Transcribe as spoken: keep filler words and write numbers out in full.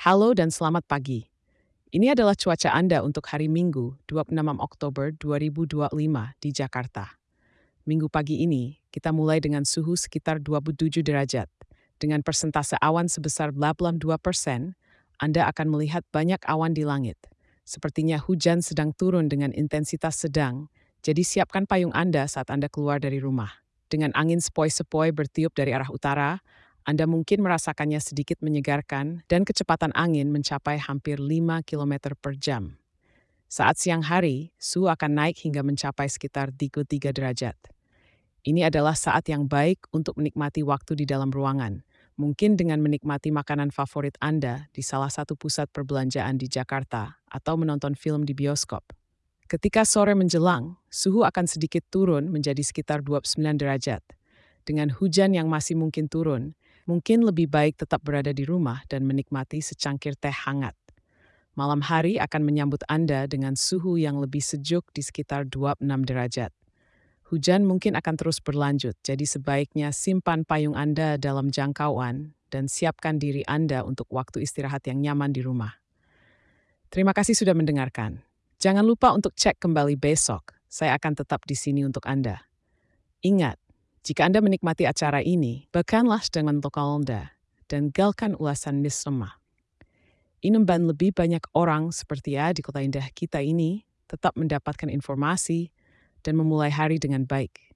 Halo dan selamat pagi. Ini adalah cuaca Anda untuk hari Minggu, dua puluh enam Oktober dua ribu dua puluh lima di Jakarta. Minggu pagi ini, kita mulai dengan suhu sekitar dua puluh tujuh derajat. Dengan persentase awan sebesar delapan puluh dua persen, Anda akan melihat banyak awan di langit. Sepertinya hujan sedang turun dengan intensitas sedang, jadi siapkan payung Anda saat Anda keluar dari rumah. Dengan angin sepoi-sepoi bertiup dari arah utara, Anda mungkin merasakannya sedikit menyegarkan dan kecepatan angin mencapai hampir lima kilometer per jam. Saat siang hari, suhu akan naik hingga mencapai sekitar tiga puluh tiga derajat. Ini adalah saat yang baik untuk menikmati waktu di dalam ruangan, mungkin dengan menikmati makanan favorit Anda di salah satu pusat perbelanjaan di Jakarta atau menonton film di bioskop. Ketika sore menjelang, suhu akan sedikit turun menjadi sekitar dua puluh sembilan derajat. Dengan hujan yang masih mungkin turun, mungkin lebih baik tetap berada di rumah dan menikmati secangkir teh hangat. Malam hari akan menyambut Anda dengan suhu yang lebih sejuk di sekitar dua puluh enam derajat. Hujan mungkin akan terus berlanjut, jadi sebaiknya simpan payung Anda dalam jangkauan dan siapkan diri Anda untuk waktu istirahat yang nyaman di rumah. Terima kasih sudah mendengarkan. Jangan lupa untuk cek kembali besok. Saya akan tetap di sini untuk Anda. Ingat, jika Anda menikmati acara ini, bekanlah dengan lokal Anda dan galkan ulasan bersama. Ini membantu lebih banyak orang seperti ya di kota indah kita ini tetap mendapatkan informasi dan memulai hari dengan baik.